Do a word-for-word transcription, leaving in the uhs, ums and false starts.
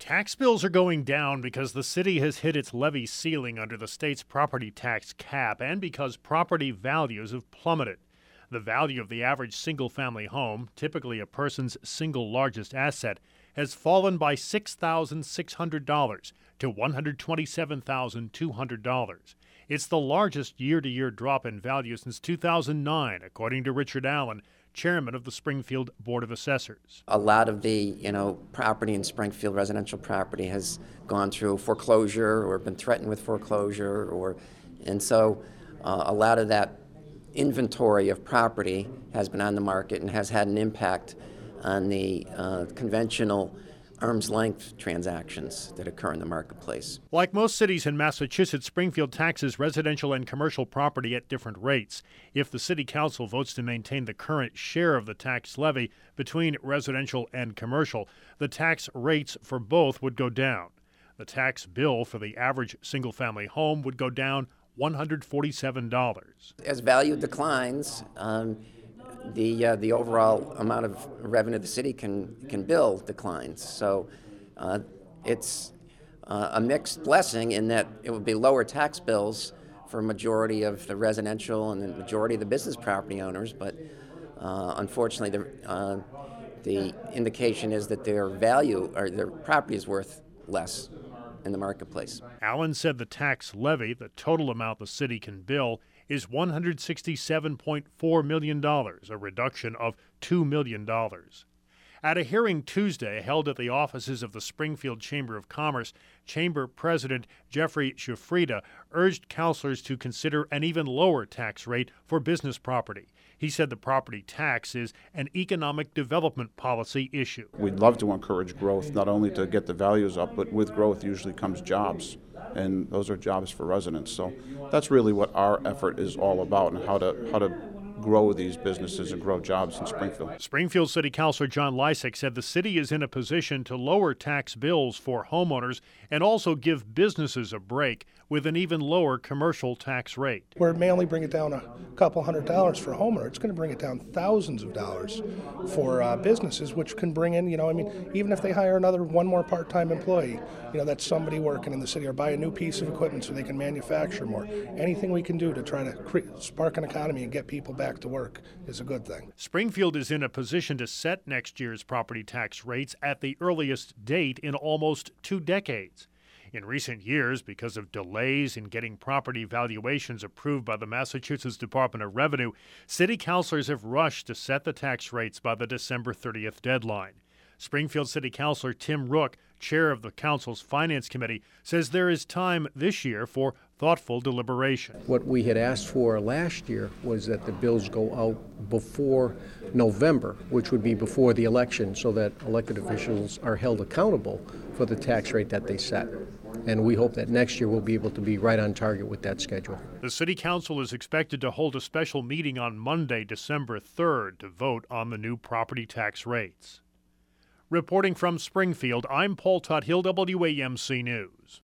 Tax bills are going down because the city has hit its levy ceiling under the state's property tax cap and because property values have plummeted. The value of the average single-family home, typically a person's single largest asset, has fallen by six thousand six hundred dollars to one hundred twenty-seven thousand two hundred dollars. It's the largest year-to-year drop in value since two thousand nine, according to Richard Allen, chairman of the Springfield Board of Assessors. A lot of the, you know, property in Springfield, residential property, has gone through foreclosure or been threatened with foreclosure, or, and so uh, a lot of that inventory of property has been on the market and has had an impact on the uh, conventional arm's length transactions that occur in the marketplace. Like most cities in Massachusetts, Springfield taxes residential and commercial property at different rates. If the city council votes to maintain the current share of the tax levy between residential and commercial, the tax rates for both would go down. The tax bill for the average single-family home would go down one hundred forty-seven dollars. As value declines, um, the uh, the overall amount of revenue the city can can bill declines. So uh, it's uh, a mixed blessing in that it would be lower tax bills for a majority of the residential and the majority of the business property owners, but uh, unfortunately the uh, the indication is that their value or their property is worth less in the marketplace. Allen said the tax levy, the total amount the city can bill, is one hundred sixty-seven point four million dollars, a reduction of two million dollars. At a hearing Tuesday held at the offices of the Springfield Chamber of Commerce, Chamber President Jeffrey Shafrida urged councilors to consider an even lower tax rate for business property. He said the property tax is an economic development policy issue. We'd love to encourage growth, not only to get the values up, but with growth usually comes jobs, and those are jobs for residents. So that's really what our effort is all about, and how to how to grow these businesses and grow jobs in Springfield. Springfield City Councilor John Lysak said the city is in a position to lower tax bills for homeowners and also give businesses a break with an even lower commercial tax rate. Where it may only bring it down a couple hundred dollars for a homeowner, it's going to bring it down thousands of dollars for uh, businesses, which can bring in, you know, I mean, even if they hire another one more part-time employee, you know, that's somebody working in the city, or buy a new piece of equipment so they can manufacture more. Anything we can do to try to cre- spark an economy and get people back to work is a good thing. Springfield is in a position to set next year's property tax rates at the earliest date in almost two decades. In recent years, because of delays in getting property valuations approved by the Massachusetts Department of Revenue, city councilors have rushed to set the tax rates by the December thirtieth deadline. Springfield City Councilor Tim Rook, chair of the council's Finance Committee, says there is time this year for thoughtful deliberation. What we had asked for last year was that the bills go out before November, which would be before the election, so that elected officials are held accountable for the tax rate that they set. And we hope that next year we'll be able to be right on target with that schedule. The City Council is expected to hold a special meeting on Monday, December third, to vote on the new property tax rates. Reporting from Springfield, I'm Paul Tuthill, W A M C News.